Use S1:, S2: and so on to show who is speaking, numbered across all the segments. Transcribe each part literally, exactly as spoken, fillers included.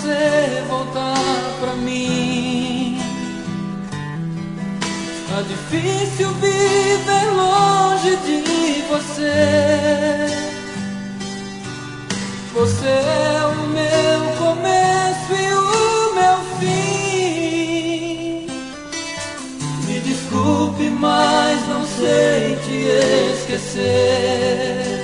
S1: você voltar pra mim. Tá difícil viver longe de você. Você é o meu começo e o meu fim. Me desculpe, mas não sei te esquecer.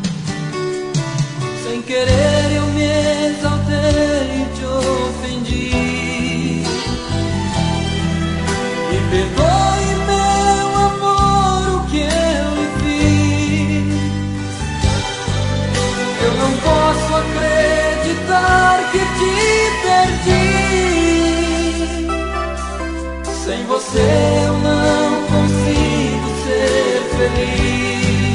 S1: Sem querer eu me exaltei e te ofendi. Me perdoe, meu amor, o que eu lhe fiz. Eu não posso acreditar que te perdi. Sem você eu não consigo ser feliz.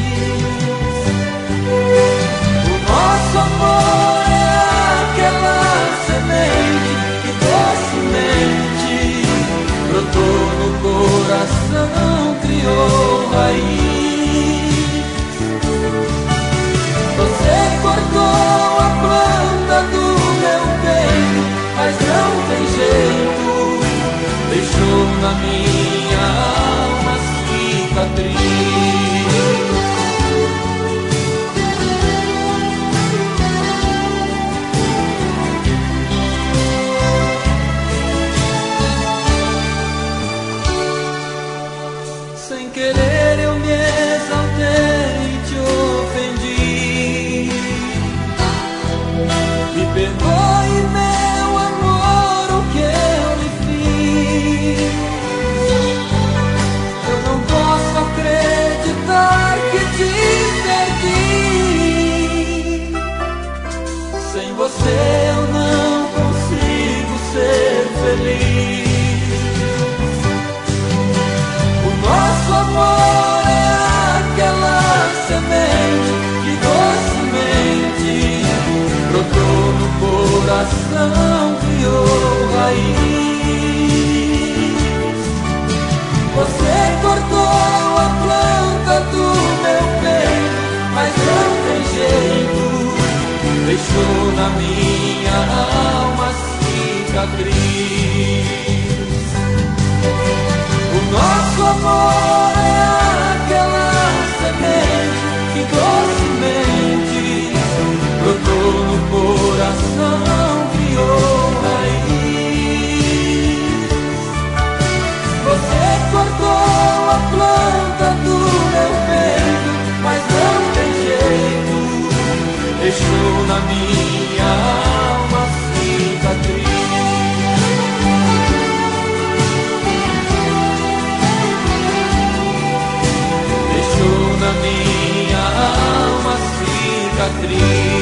S1: O nosso amor é aquela semente que docemente brotou no coração, criou raiz. Você cortou a planta do meu peito, mas não tem jeito, deixou na minha alma cicatriz. Sem querer eu me exaltei e te ofendi. Me perdoe, meu amor, o que eu lhe fiz. Eu não posso acreditar que te perdi. Sem você eu não consigo ser feliz. Nosso amor é aquela semente que docemente brotou no coração, criou raiz. Você cortou a planta do meu peito, mas não tem jeito, deixou na minha alma cicatriz. O nosso amor é aquela semente que docemente brotou no coração, criou raiz. Você cortou a planta do meu peito, mas não tem jeito, deixou na minha alma cicatriz. Na minha alma cicatriz.